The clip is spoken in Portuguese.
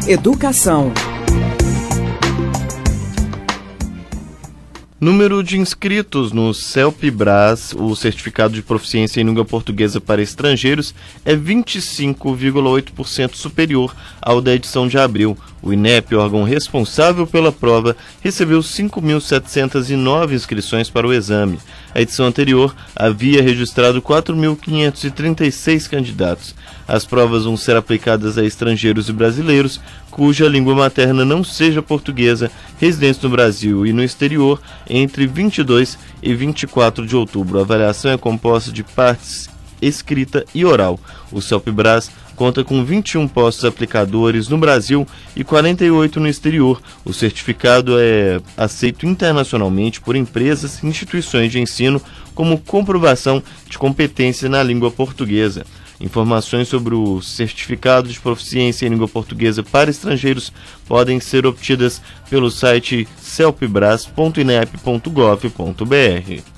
Educação. Número de inscritos no CELPE-BRAS, o Certificado de Proficiência em Língua Portuguesa para Estrangeiros, é 25,8% superior ao da edição de abril. O INEP, órgão responsável pela prova, recebeu 5.709 inscrições para o exame. A edição anterior havia registrado 4.536 candidatos. As provas vão ser aplicadas a estrangeiros e brasileiros cuja língua materna não seja portuguesa, residentes no Brasil e no exterior, entre 22 e 24 de outubro. A avaliação é composta de partes escrita e oral. O CELPE-BRAS conta com 21 postos aplicadores no Brasil e 48 no exterior. O certificado é aceito internacionalmente por empresas e instituições de ensino como comprovação de competência na língua portuguesa. Informações sobre o Certificado de Proficiência em Língua Portuguesa para Estrangeiros podem ser obtidas pelo site celpebras.inep.gov.br.